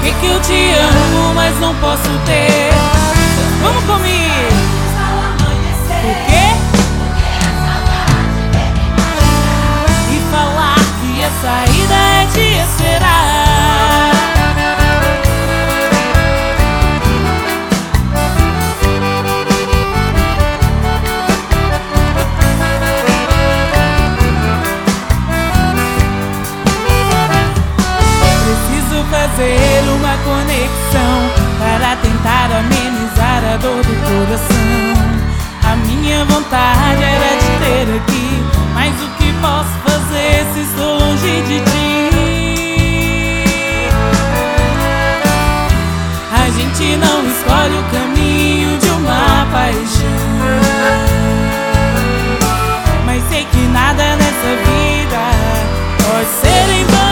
que eu te amo, mas não posso ter? Vamos comigo! O quê? E falar que a saída é te esperar. Preciso fazer uma conexão para tentar amenizar a dor do coração. A minha vontade era te ter aqui, mas o que posso fazer se estou longe de ti? A gente não escolhe o caminho de uma paixão, mas sei que nada nessa vida pode ser em vão.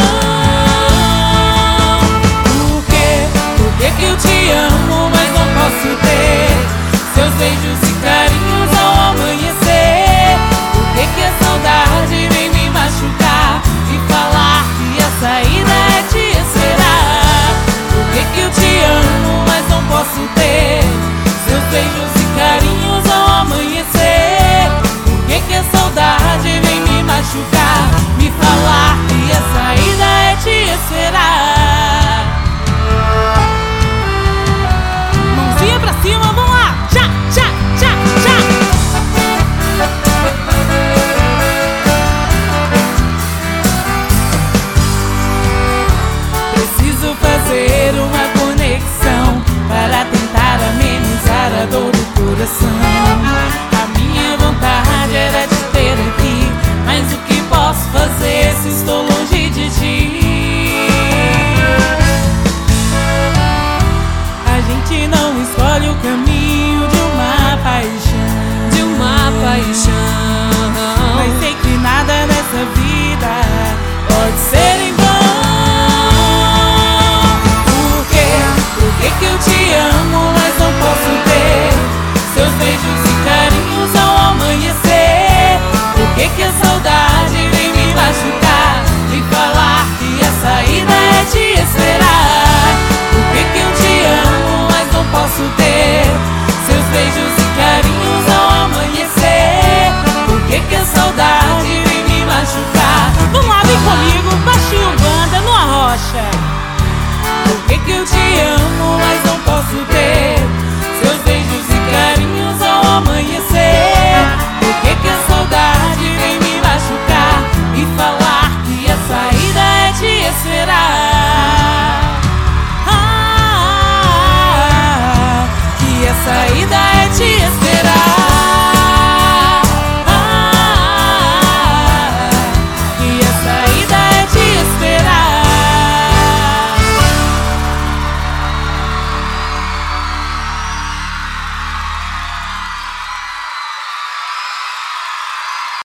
Por que eu te amo, mas não posso ter seus beijos e carinhos ao amanhecer? Por que a saudade vem me machucar e falar que a saída é te esperar? Por que eu te amo, mas não posso ter seus beijos e carinhos ao amanhecer? Por que a saudade vem me machucar, me falar que a saída é te esperar? Mãozinha pra cima, vamos lá! Tchá, tchá, tchá, tchá! Preciso fazer uma conexão para tentar amenizar a dor do coração. A minha vontade era te ter aqui, mas o que posso fazer se estou longe de ti? A gente não escolhe o caminho de uma paixão, de uma paixão, mas sei que nada nessa vida pode ser em vão. Por que eu te amo, mas não posso ter seus beijos e carinhos ao amanhecer? Por que a saudade vem me machucar e falar que a saída é te esperar? Por que eu te amo, mas não posso ter seus beijos e carinhos ao amanhecer? Por que a saudade vem me machucar? Vamos lá, vem comigo, baixinho banda no Arrocha. Por que eu te amo, mas não posso ter seus beijos e carinhos ao amanhecer? Por que a saudade vem me machucar e falar que a saída é te esperar? Que a saída